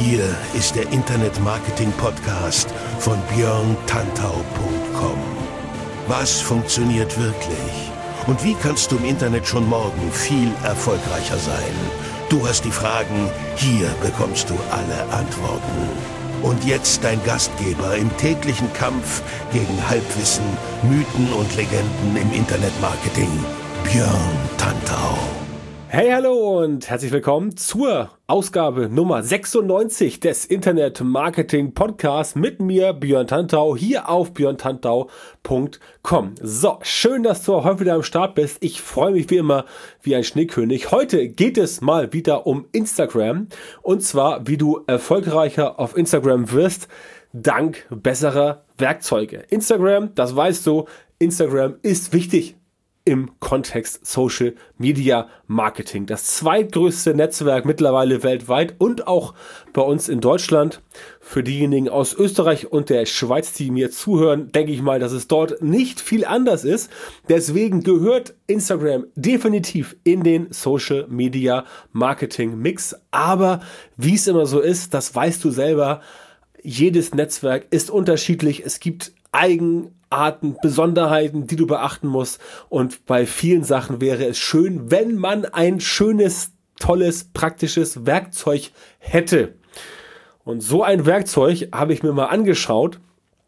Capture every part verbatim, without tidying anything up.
Hier ist der Internet-Marketing-Podcast von björn tantau punkt com. Was funktioniert wirklich? Und wie kannst du im Internet schon morgen viel erfolgreicher sein? Du hast die Fragen, hier bekommst du alle Antworten. Und jetzt dein Gastgeber im täglichen Kampf gegen Halbwissen, Mythen und Legenden im Internetmarketing, Björn Tantau. Hey, hallo und herzlich willkommen zur Ausgabe Nummer sechsundneunzig des Internet Marketing Podcasts mit mir, Björn Tantau, hier auf björn tantau punkt com. So, schön, dass du heute wieder am Start bist. Ich freue mich wie immer wie ein Schneekönig. Heute geht es mal wieder um Instagram und zwar, wie du erfolgreicher auf Instagram wirst, dank besserer Werkzeuge. Instagram, das weißt du, Instagram ist wichtig im Kontext Social Media Marketing. Das zweitgrößte Netzwerk mittlerweile weltweit und auch bei uns in Deutschland. Für diejenigen aus Österreich und der Schweiz, die mir zuhören, denke ich mal, dass es dort nicht viel anders ist. Deswegen gehört Instagram definitiv in den Social Media Marketing Mix. Aber wie es immer so ist, das weißt du selber, jedes Netzwerk ist unterschiedlich. Es gibt Eigenarten, Besonderheiten, die du beachten musst. Und bei vielen Sachen wäre es schön, wenn man ein schönes, tolles, praktisches Werkzeug hätte. Und so ein Werkzeug habe ich mir mal angeschaut.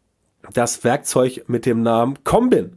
Das Werkzeug mit dem Namen Combin.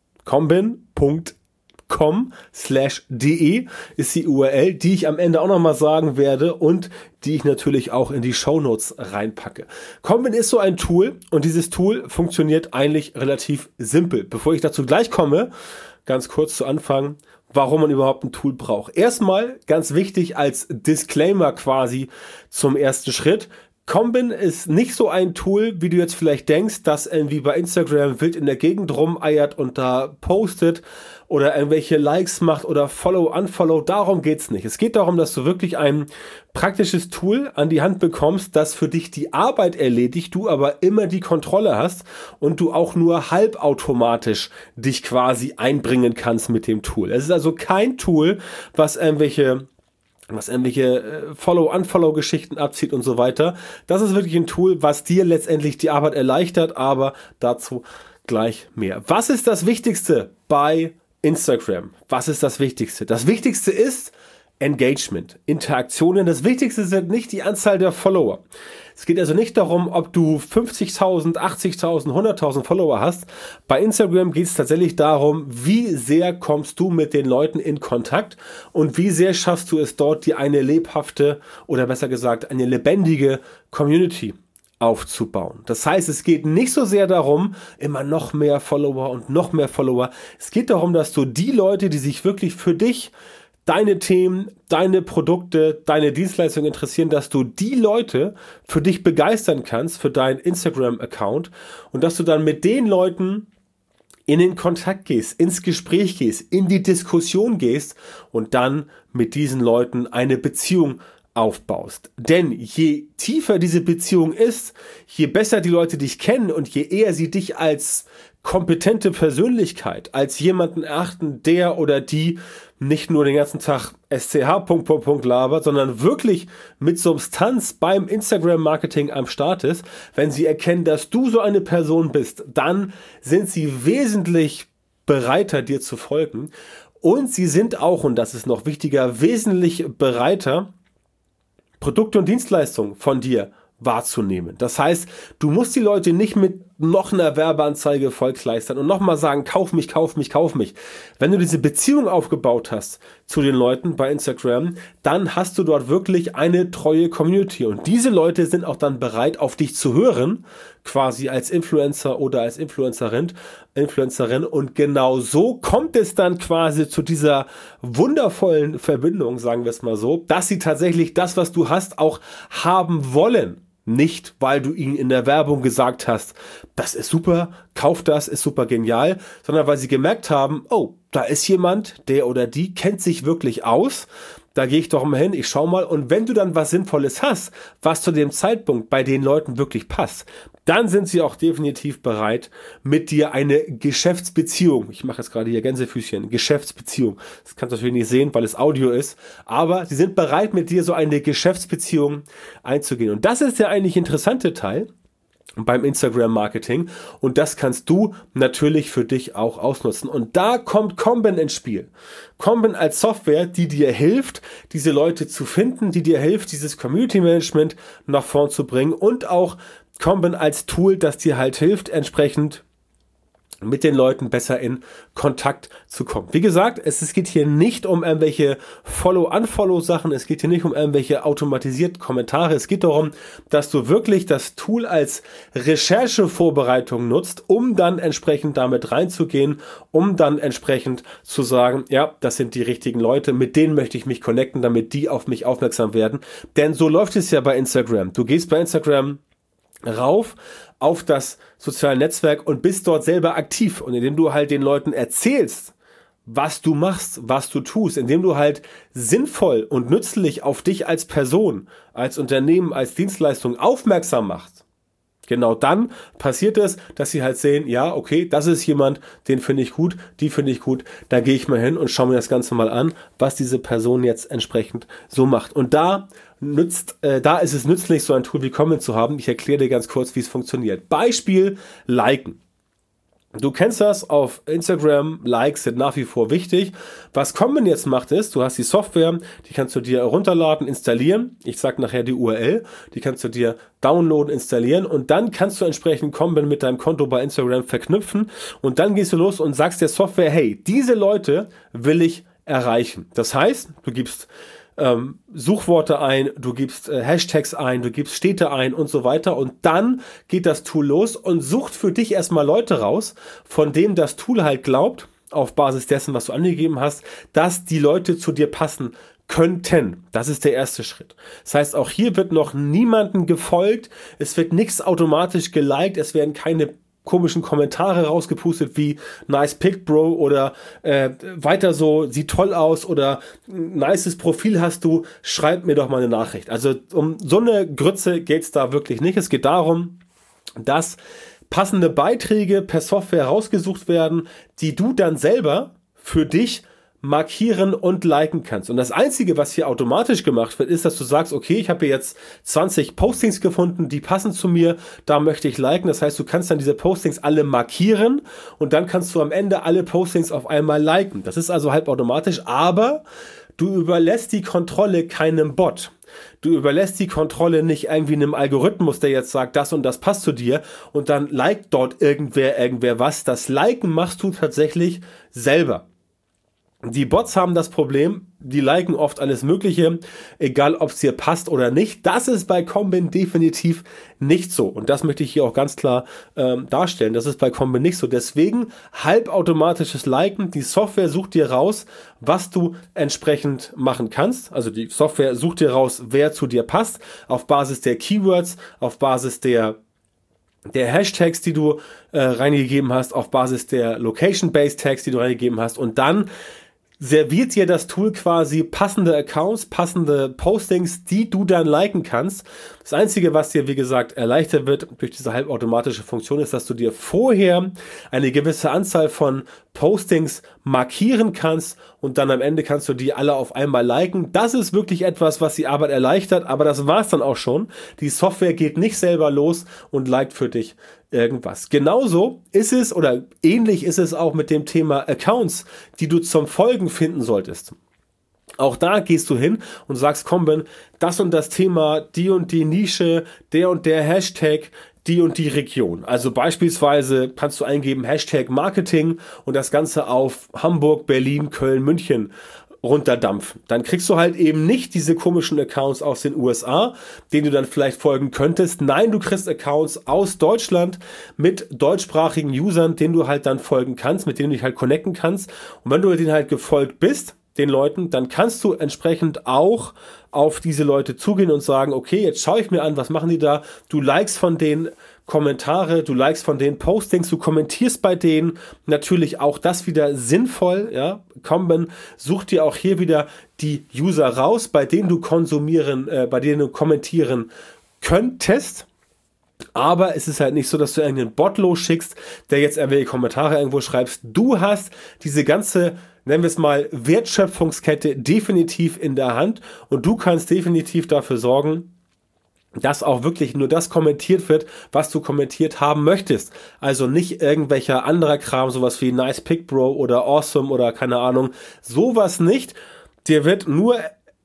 Combin punkt com slash de ist die U R L, die ich am Ende auch nochmal sagen werde und die ich natürlich auch in die Shownotes reinpacke. Combin ist so ein Tool und dieses Tool funktioniert eigentlich relativ simpel. Bevor ich dazu gleich komme, ganz kurz zu Anfang, warum man überhaupt ein Tool braucht. Erstmal ganz wichtig als Disclaimer quasi zum ersten Schritt. Combin ist nicht so ein Tool, wie du jetzt vielleicht denkst, das irgendwie bei Instagram wild in der Gegend rumeiert und da postet oder irgendwelche Likes macht oder Follow, Unfollow. Darum geht's nicht. Es geht darum, dass du wirklich ein praktisches Tool an die Hand bekommst, das für dich die Arbeit erledigt, du aber immer die Kontrolle hast und du auch nur halbautomatisch dich quasi einbringen kannst mit dem Tool. Es ist also kein Tool, was irgendwelche was irgendwelche Follow-Unfollow-Geschichten abzieht und so weiter. Das ist wirklich ein Tool, was dir letztendlich die Arbeit erleichtert, aber dazu gleich mehr. Was ist das Wichtigste bei Instagram? Was ist das Wichtigste? Das Wichtigste ist Engagement, Interaktionen. Das Wichtigste sind nicht die Anzahl der Follower. Es geht also nicht darum, ob du fünfzigtausend, achtzigtausend, hunderttausend Follower hast. Bei Instagram geht es tatsächlich darum, wie sehr kommst du mit den Leuten in Kontakt und wie sehr schaffst du es dort, dir eine lebhafte oder besser gesagt eine lebendige Community aufzubauen. Das heißt, es geht nicht so sehr darum, immer noch mehr Follower und noch mehr Follower. Es geht darum, dass du die Leute, die sich wirklich für dich, deine Themen, deine Produkte, deine Dienstleistungen interessieren, dass du die Leute für dich begeistern kannst, für deinen Instagram-Account und dass du dann mit den Leuten in den Kontakt gehst, ins Gespräch gehst, in die Diskussion gehst und dann mit diesen Leuten eine Beziehung aufbaust. Denn je tiefer diese Beziehung ist, je besser die Leute dich kennen und je eher sie dich als kompetente Persönlichkeit, als jemanden erachten, der oder die nicht nur den ganzen Tag S C H Punkt Punkt Punkt labert, sondern wirklich mit Substanz beim Instagram-Marketing am Start ist, wenn sie erkennen, dass du so eine Person bist, dann sind sie wesentlich bereiter, dir zu folgen. Und sie sind auch, und das ist noch wichtiger, wesentlich bereiter, Produkte und Dienstleistungen von dir wahrzunehmen. Das heißt, du musst die Leute nicht mit noch einer Werbeanzeige vollkleistern und nochmal sagen, kauf mich, kauf mich, kauf mich. Wenn du diese Beziehung aufgebaut hast zu den Leuten bei Instagram, dann hast du dort wirklich eine treue Community und diese Leute sind auch dann bereit, auf dich zu hören, quasi als Influencer oder als Influencerin, Influencerin und genau so kommt es dann quasi zu dieser wundervollen Verbindung, sagen wir es mal so, dass sie tatsächlich das, was du hast, auch haben wollen. Nicht, weil du ihnen in der Werbung gesagt hast, das ist super, kauf das, ist super genial, sondern weil sie gemerkt haben, oh, da ist jemand, der oder die kennt sich wirklich aus, da gehe ich doch mal hin, ich schau mal. Und wenn du dann was Sinnvolles hast, was zu dem Zeitpunkt bei den Leuten wirklich passt, dann sind sie auch definitiv bereit, mit dir eine Geschäftsbeziehung, ich mache jetzt gerade hier Gänsefüßchen, Geschäftsbeziehung, das kannst du natürlich nicht sehen, weil es Audio ist, aber sie sind bereit, mit dir so eine Geschäftsbeziehung einzugehen. Und das ist der eigentlich interessante Teil beim Instagram-Marketing, und das kannst du natürlich für dich auch ausnutzen. Und da kommt Komben ins Spiel. Komben als Software, die dir hilft, diese Leute zu finden, die dir hilft, dieses Community-Management nach vorn zu bringen, und auch Komben als Tool, das dir halt hilft, entsprechend mit den Leuten besser in Kontakt zu kommen. Wie gesagt, es, es geht hier nicht um irgendwelche Follow-Unfollow-Sachen, es geht hier nicht um irgendwelche automatisierten Kommentare, es geht darum, dass du wirklich das Tool als Recherchevorbereitung nutzt, um dann entsprechend damit reinzugehen, um dann entsprechend zu sagen, ja, das sind die richtigen Leute, mit denen möchte ich mich connecten, damit die auf mich aufmerksam werden. Denn so läuft es ja bei Instagram. Du gehst bei Instagram rauf auf das soziale Netzwerk und bist dort selber aktiv, und indem du halt den Leuten erzählst, was du machst, was du tust, indem du halt sinnvoll und nützlich auf dich als Person, als Unternehmen, als Dienstleistung aufmerksam machst, genau dann passiert es, dass sie halt sehen, ja, okay, das ist jemand, den finde ich gut, die finde ich gut, da gehe ich mal hin und schaue mir das Ganze mal an, was diese Person jetzt entsprechend so macht. Und da nützt, äh, da ist es nützlich, so ein Tool wie Komben zu haben. Ich erkläre dir ganz kurz, wie es funktioniert. Beispiel: Liken. Du kennst das, auf Instagram, Likes sind nach wie vor wichtig. Was Komben jetzt macht ist, du hast die Software, die kannst du dir herunterladen, installieren. Ich sage nachher die U R L, die kannst du dir downloaden, installieren, und dann kannst du entsprechend Komben mit deinem Konto bei Instagram verknüpfen, und dann gehst du los und sagst der Software, hey, diese Leute will ich erreichen. Das heißt, du gibst Ähm, Suchworte ein, du gibst äh, Hashtags ein, du gibst Städte ein und so weiter, und dann geht das Tool los und sucht für dich erstmal Leute raus, von denen das Tool halt glaubt, auf Basis dessen, was du angegeben hast, dass die Leute zu dir passen könnten. Das ist der erste Schritt. Das heißt, auch hier wird noch niemandem gefolgt, es wird nichts automatisch geliked, es werden keine komischen Kommentare rausgepustet wie nice pic, Bro, oder äh, weiter so, sieht toll aus, oder nices Profil hast du, schreib mir doch mal eine Nachricht. Also um so eine Grütze geht's da wirklich nicht. Es geht darum, dass passende Beiträge per Software rausgesucht werden, die du dann selber für dich markieren und liken kannst. Und das Einzige, was hier automatisch gemacht wird, ist, dass du sagst, okay, ich habe hier jetzt zwanzig Postings gefunden, die passen zu mir, da möchte ich liken. Das heißt, du kannst dann diese Postings alle markieren, und dann kannst du am Ende alle Postings auf einmal liken. Das ist also halb automatisch, aber du überlässt die Kontrolle keinem Bot. Du überlässt die Kontrolle nicht irgendwie einem Algorithmus, der jetzt sagt, das und das passt zu dir, und dann liked dort irgendwer, irgendwer was. Das Liken machst du tatsächlich selber. Die Bots haben das Problem, die liken oft alles Mögliche, egal ob es dir passt oder nicht. Das ist bei Komben definitiv nicht so. Und das möchte ich hier auch ganz klar ähm, darstellen. Das ist bei Komben nicht so. Deswegen halbautomatisches Liken. Die Software sucht dir raus, was du entsprechend machen kannst. Also die Software sucht dir raus, wer zu dir passt, auf Basis der Keywords, auf Basis der der Hashtags, die du äh, reingegeben hast, auf Basis der Location-Based Tags, die du reingegeben hast, und dann serviert dir das Tool quasi passende Accounts, passende Postings, die du dann liken kannst. Das Einzige, was dir, wie gesagt, erleichtert wird durch diese halbautomatische Funktion, ist, dass du dir vorher eine gewisse Anzahl von Postings markieren kannst, und dann am Ende kannst du die alle auf einmal liken. Das ist wirklich etwas, was die Arbeit erleichtert, aber das war's dann auch schon. Die Software geht nicht selber los und liked für dich irgendwas. Genauso ist es, oder ähnlich ist es auch mit dem Thema Accounts, die du zum Folgen finden solltest. Auch da gehst du hin und sagst, Komben, das und das Thema, die und die Nische, der und der Hashtag, die und die Region. Also beispielsweise kannst du eingeben Hashtag Marketing und das Ganze auf Hamburg, Berlin, Köln, München runterdampfen. Dann kriegst du halt eben nicht diese komischen Accounts aus den U S A, denen du dann vielleicht folgen könntest. Nein, du kriegst Accounts aus Deutschland mit deutschsprachigen Usern, denen du halt dann folgen kannst, mit denen du dich halt connecten kannst. Und wenn du denen halt gefolgt bist, den Leuten, dann kannst du entsprechend auch auf diese Leute zugehen und sagen, okay, jetzt schaue ich mir an, was machen die da? Du likest von denen Kommentare, du likest von denen Postings, du kommentierst bei denen, natürlich auch das wieder sinnvoll, ja, Kommen, such dir auch hier wieder die User raus, bei denen du konsumieren, äh, bei denen du kommentieren könntest. Aber es ist halt nicht so, dass du irgendeinen Bot losschickst, der jetzt irgendwelche Kommentare irgendwo schreibst. Du hast diese ganze, nennen wir es mal, Wertschöpfungskette definitiv in der Hand und du kannst definitiv dafür sorgen, dass auch wirklich nur das kommentiert wird, was du kommentiert haben möchtest. Also nicht irgendwelcher anderer Kram, sowas wie Nice Pick Bro oder Awesome oder keine Ahnung, sowas nicht. Dir wird nur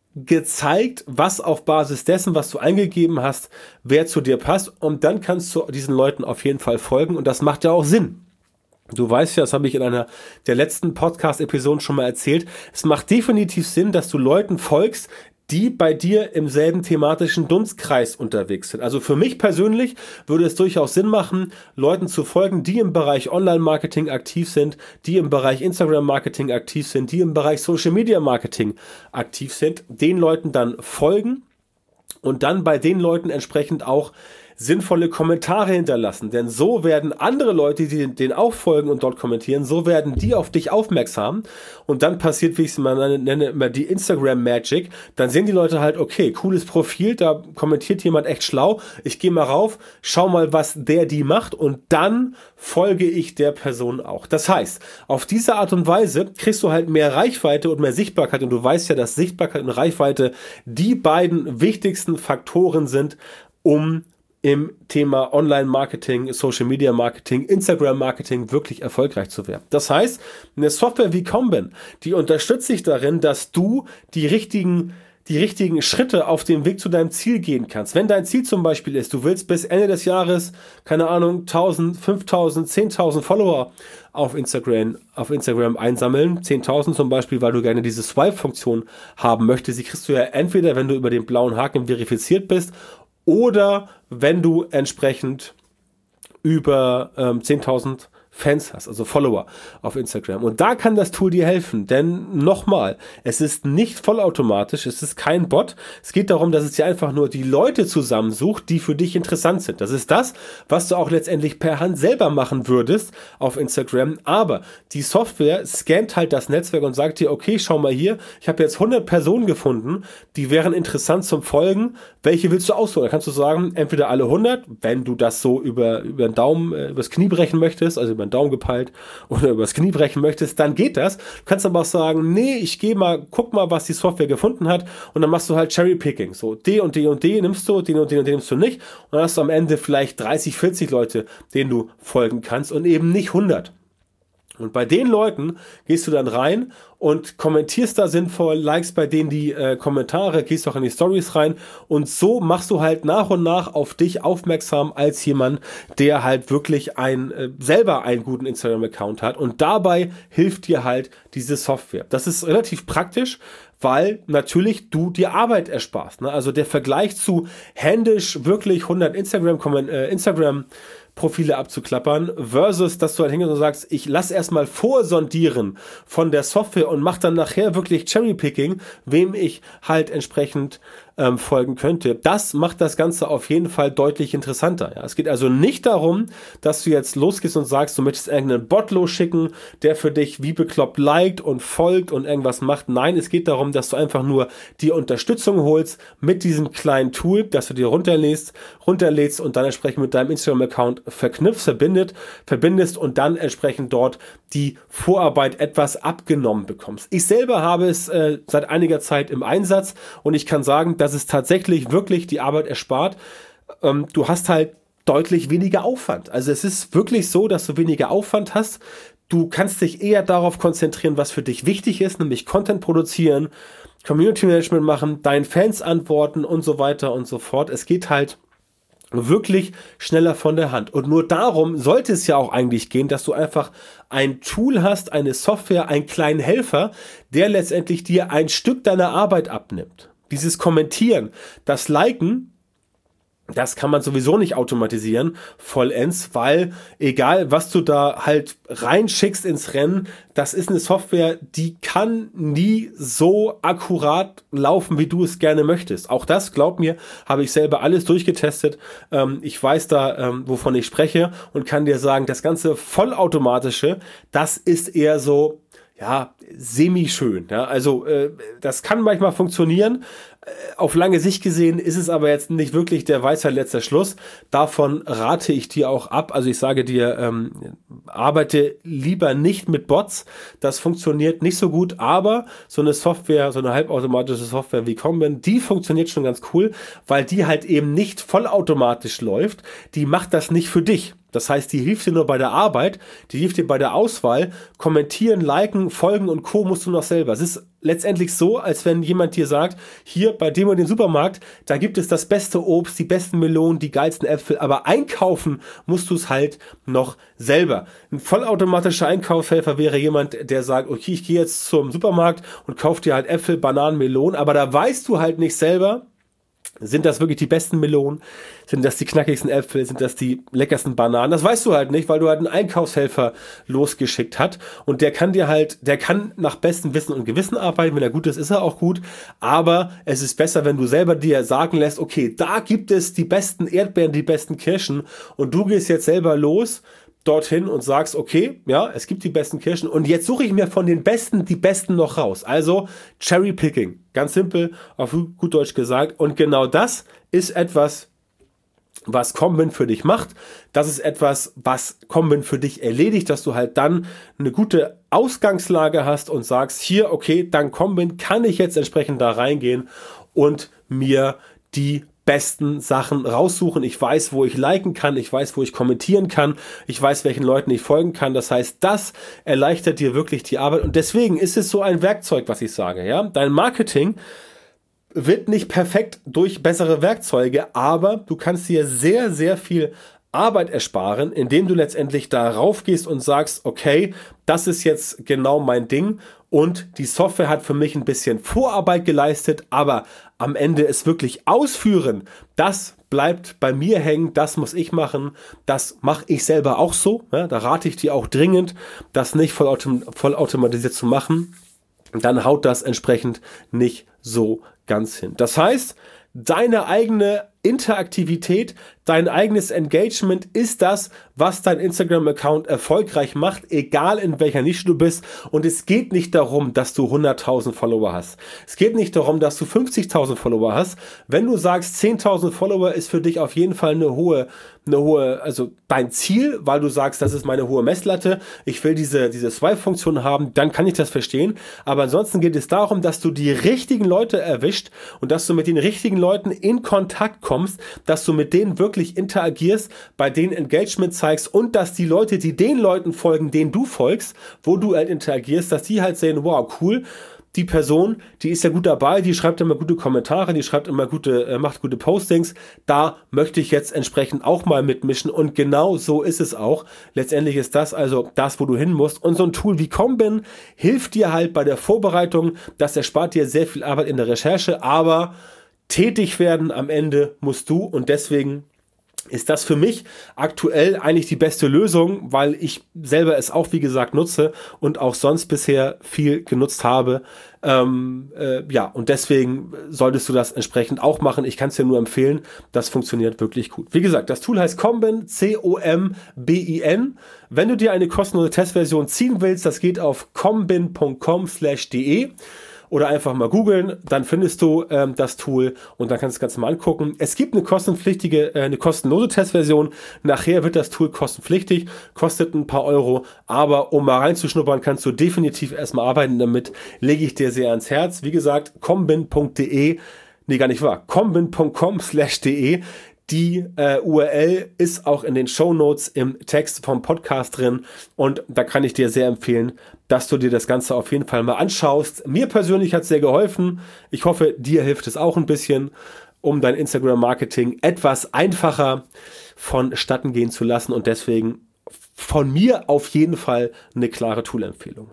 gezeigt, was auf Basis dessen, was du eingegeben hast, wer zu dir passt und dann kannst du diesen Leuten auf jeden Fall folgen und das macht ja auch Sinn. Du weißt ja, das habe ich in einer der letzten Podcast-Episoden schon mal erzählt, es macht definitiv Sinn, dass du Leuten folgst, die bei dir im selben thematischen Dunstkreis unterwegs sind. Also für mich persönlich würde es durchaus Sinn machen, Leuten zu folgen, die im Bereich Online-Marketing aktiv sind, die im Bereich Instagram-Marketing aktiv sind, die im Bereich Social-Media-Marketing aktiv sind, den Leuten dann folgen und dann bei den Leuten entsprechend auch sinnvolle Kommentare hinterlassen, denn so werden andere Leute, die denen auch folgen und dort kommentieren, so werden die auf dich aufmerksam und dann passiert, wie ich es mal nenne, immer die Instagram Magic, dann sehen die Leute halt, okay, cooles Profil, da kommentiert jemand echt schlau, ich gehe mal rauf, schau mal, was der die macht und dann folge ich der Person auch. Das heißt, auf diese Art und Weise kriegst du halt mehr Reichweite und mehr Sichtbarkeit und du weißt ja, dass Sichtbarkeit und Reichweite die beiden wichtigsten Faktoren sind, um im Thema Online-Marketing, Social-Media-Marketing, Instagram-Marketing wirklich erfolgreich zu werden. Das heißt, eine Software wie Komben, die unterstützt dich darin, dass du die richtigen die richtigen Schritte auf dem Weg zu deinem Ziel gehen kannst. Wenn dein Ziel zum Beispiel ist, du willst bis Ende des Jahres, keine Ahnung, tausend, fünftausend, zehntausend Follower auf Instagram, auf Instagram einsammeln, zehntausend zum Beispiel, weil du gerne diese Swipe-Funktion haben möchtest, die kriegst du ja entweder, wenn du über den blauen Haken verifiziert bist, oder wenn du entsprechend über ähm, zehntausend Fans hast, also Follower auf Instagram. Und da kann das Tool dir helfen, denn nochmal, es ist nicht vollautomatisch, es ist kein Bot. Es geht darum, dass es dir einfach nur die Leute zusammensucht, die für dich interessant sind. Das ist das, was du auch letztendlich per Hand selber machen würdest auf Instagram. Aber die Software scannt halt das Netzwerk und sagt dir, okay, schau mal hier, ich habe jetzt hundert Personen gefunden, die wären interessant zum Folgen. Welche willst du aussuchen? Da kannst du sagen, entweder alle hundert, wenn du das so über, über den Daumen, äh, übers Knie brechen möchtest, also über Daumen gepeilt oder übers Knie brechen möchtest, dann geht das. Du kannst aber auch sagen, nee, ich gehe mal, guck mal, was die Software gefunden hat und dann machst du halt Cherry-Picking. So, D und D und D nimmst du, den und den und den nimmst du nicht und dann hast du am Ende vielleicht dreißig, vierzig Leute, denen du folgen kannst und eben nicht hundert. Und bei den Leuten gehst du dann rein und kommentierst da sinnvoll, likest bei denen die äh, Kommentare, gehst auch in die Stories rein und so machst du halt nach und nach auf dich aufmerksam als jemand, der halt wirklich ein äh, selber einen guten Instagram-Account hat und dabei hilft dir halt diese Software. Das ist relativ praktisch, weil natürlich du dir Arbeit ersparst. Ne? Also der Vergleich zu händisch wirklich hundert Instagram, äh, Instagram Profile abzuklappern versus, dass du halt hingehst und sagst, ich lass erstmal vorsondieren von der Software und mach dann nachher wirklich Cherrypicking, wem ich halt entsprechend ähm, folgen könnte. Das macht das Ganze auf jeden Fall deutlich interessanter. Ja. Es geht also nicht darum, dass du jetzt losgehst und sagst, du möchtest irgendeinen Bot losschicken, der für dich wie bekloppt liked und folgt und irgendwas macht. Nein, es geht darum, dass du einfach nur die Unterstützung holst mit diesem kleinen Tool, das du dir runterlädst, runterlädst und dann entsprechend mit deinem Instagram-Account verknüpfst, verbindet, verbindest und dann entsprechend dort die Vorarbeit etwas abgenommen bekommst. Ich selber habe es äh, seit einiger Zeit im Einsatz und ich kann sagen, dass es tatsächlich wirklich die Arbeit erspart. Ähm, du hast halt deutlich weniger Aufwand. Also es ist wirklich so, dass du weniger Aufwand hast. Du kannst dich eher darauf konzentrieren, was für dich wichtig ist, nämlich Content produzieren, Community Management machen, deinen Fans antworten und so weiter und so fort. Es geht halt wirklich schneller von der Hand. Und nur darum sollte es ja auch eigentlich gehen, dass du einfach ein Tool hast, eine Software, einen kleinen Helfer, der letztendlich dir ein Stück deiner Arbeit abnimmt. Dieses Kommentieren, das Liken, Das kann man sowieso nicht automatisieren, vollends, weil egal, was du da halt reinschickst ins Rennen, das ist eine Software, die kann nie so akkurat laufen, wie du es gerne möchtest. Auch das, glaub mir, habe ich selber alles durchgetestet. Ähm, ich weiß da, ähm, wovon ich spreche und kann dir sagen, das ganze Vollautomatische, das ist eher so, ja, semi-schön. Ja? Also äh, das kann manchmal funktionieren. Auf lange Sicht gesehen ist es aber jetzt nicht wirklich der Weisheit letzter Schluss. Davon rate ich dir auch ab. Also ich sage dir, ähm, arbeite lieber nicht mit Bots. Das funktioniert nicht so gut, aber so eine Software, so eine halbautomatische Software wie Combin, die funktioniert schon ganz cool, weil die halt eben nicht vollautomatisch läuft. Die macht das nicht für dich. Das heißt, die hilft dir nur bei der Arbeit, die hilft dir bei der Auswahl. Kommentieren, liken, folgen und Co. musst du noch selber. Es ist letztendlich so, als wenn jemand dir sagt, hier bei dem und dem Supermarkt, da gibt es das beste Obst, die besten Melonen, die geilsten Äpfel, aber einkaufen musst du es halt noch selber. Ein vollautomatischer Einkaufshelfer wäre jemand, der sagt, okay, ich gehe jetzt zum Supermarkt und kaufe dir halt Äpfel, Bananen, Melonen, aber da weißt du halt nicht selber, sind das wirklich die besten Melonen? Sind das die knackigsten Äpfel? Sind das die leckersten Bananen? Das weißt du halt nicht, weil du halt einen Einkaufshelfer losgeschickt hast. Und der kann dir halt, der kann nach bestem Wissen und Gewissen arbeiten. Wenn er gut ist, ist er auch gut. Aber es ist besser, wenn du selber dir sagen lässt, okay, da gibt es die besten Erdbeeren, die besten Kirschen. Und du gehst jetzt selber los dorthin und sagst, okay, ja, es gibt die besten Kirschen und jetzt suche ich mir von den Besten die Besten noch raus. Also Cherry Picking, ganz simpel, auf gut Deutsch gesagt. Und genau das ist etwas, was Combin für dich macht. Das ist etwas, was Combin für dich erledigt, dass du halt dann eine gute Ausgangslage hast und sagst, hier, okay, dank Combin kann ich jetzt entsprechend da reingehen und mir die besten Sachen raussuchen. Ich weiß, wo ich liken kann, ich weiß, wo ich kommentieren kann, ich weiß, welchen Leuten ich folgen kann. Das heißt, das erleichtert dir wirklich die Arbeit und deswegen ist es so ein Werkzeug, was ich sage. Ja, dein Marketing wird nicht perfekt durch bessere Werkzeuge, aber du kannst dir sehr, sehr viel Arbeit ersparen, indem du letztendlich darauf gehst und sagst, okay, das ist jetzt genau mein Ding und die Software hat für mich ein bisschen Vorarbeit geleistet, aber am Ende es wirklich ausführen, das bleibt bei mir hängen, das muss ich machen, das mache ich selber auch so, ja, da rate ich dir auch dringend, das nicht vollautom- vollautomatisiert zu machen, dann haut das entsprechend nicht so ganz hin. Das heißt, deine eigene Interaktivität, dein eigenes Engagement ist das, was dein Instagram-Account erfolgreich macht, egal in welcher Nische du bist. Und es geht nicht darum, dass du hunderttausend Follower hast. Es geht nicht darum, dass du fünfzigtausend Follower hast. Wenn du sagst, zehntausend Follower ist für dich auf jeden Fall eine hohe, eine hohe, also dein Ziel, weil du sagst, das ist meine hohe Messlatte, ich will diese, diese Swipe-Funktion haben, dann kann ich das verstehen. Aber ansonsten geht es darum, dass du die richtigen Leute erwischt und dass du mit den richtigen Leuten in Kontakt kommst, dass du mit denen wirklich interagierst, bei denen Engagement zeigst und dass die Leute, die den Leuten folgen, denen du folgst, wo du halt interagierst, dass die halt sehen, wow, cool, die Person, die ist ja gut dabei, die schreibt immer gute Kommentare, die schreibt immer gute, äh, macht gute Postings, da möchte ich jetzt entsprechend auch mal mitmischen und genau so ist es auch. Letztendlich ist das also das, wo du hin musst und so ein Tool wie Combin hilft dir halt bei der Vorbereitung, das erspart dir sehr viel Arbeit in der Recherche, aber tätig werden am Ende musst du und deswegen ist das für mich aktuell eigentlich die beste Lösung, weil ich selber es auch, wie gesagt, nutze und auch sonst bisher viel genutzt habe. Ähm, äh, ja, und deswegen solltest du das entsprechend auch machen. Ich kann es dir nur empfehlen. Das funktioniert wirklich gut. Wie gesagt, das Tool heißt Combin, C O M B I N. Wenn du dir eine kostenlose Testversion ziehen willst, das geht auf combin punkt com slash de. Oder einfach mal googeln, dann findest du ähm, das Tool und dann kannst du das Ganze mal angucken. Es gibt eine kostenpflichtige, äh, eine kostenlose Testversion. Nachher wird das Tool kostenpflichtig, kostet ein paar Euro, aber um mal reinzuschnuppern, kannst du definitiv erstmal arbeiten damit. Lege ich dir sehr ans Herz. Wie gesagt, combin punkt de, nee, gar nicht wahr, combin punkt com slash de. Die äh, U R L ist auch in den Shownotes im Text vom Podcast drin und da kann ich dir sehr empfehlen, dass du dir das Ganze auf jeden Fall mal anschaust. Mir persönlich hat es sehr geholfen. Ich hoffe, dir hilft es auch ein bisschen, um dein Instagram-Marketing etwas einfacher vonstatten gehen zu lassen und deswegen von mir auf jeden Fall eine klare Tool-Empfehlung.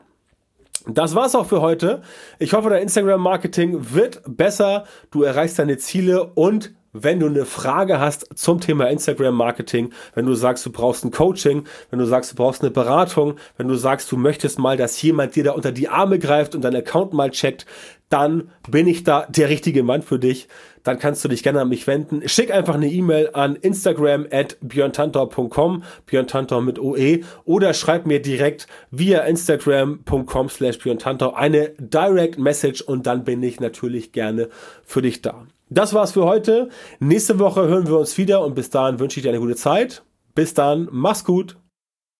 Das war's auch für heute. Ich hoffe, dein Instagram-Marketing wird besser, du erreichst deine Ziele und wenn du eine Frage hast zum Thema Instagram-Marketing, wenn du sagst, du brauchst ein Coaching, wenn du sagst, du brauchst eine Beratung, wenn du sagst, du möchtest mal, dass jemand dir da unter die Arme greift und deinen Account mal checkt, dann bin ich da der richtige Mann für dich. Dann kannst du dich gerne an mich wenden. Schick einfach eine E-Mail an Instagram at björn tantau punkt com, Björn Tantau mit O E, oder schreib mir direkt via instagram punkt com slash björn tantau eine Direct Message und dann bin ich natürlich gerne für dich da. Das war's für heute. Nächste Woche hören wir uns wieder und bis dahin wünsche ich dir eine gute Zeit. Bis dann, mach's gut.